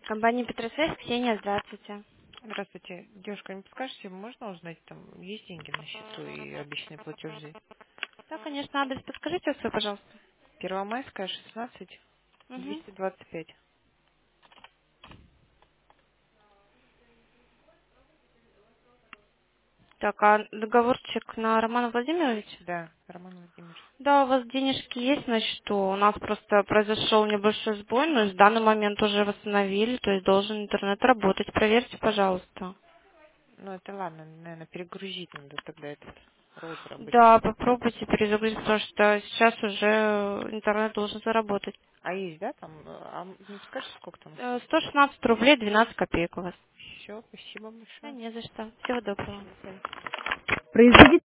Компания Петросвязь, Ксения, здравствуйте. Здравствуйте. Девушка, не подскажете, можно узнать, там есть деньги на счету и обещанные платежи? Да, конечно, адрес подскажите свой, пожалуйста. Первомайская, 16, Угу. 225. Так, а договорчик на Романа Владимировича? Да, Роман Владимирович. Да, у вас денежки есть на счету. У нас просто произошел небольшой сбой, но в данный момент уже восстановили, то есть должен интернет работать. Проверьте, пожалуйста. Ну, это ладно, наверное, перегрузить надо тогда этот роутер Да, обычный. попробуйте перезагрузить, потому что сейчас уже интернет должен заработать. А есть, да, там? А не подскажете, сколько там? 116 рублей 12 копеек у вас. Все, спасибо Да, большое. не за что. Всего доброго. До свидания. Произведите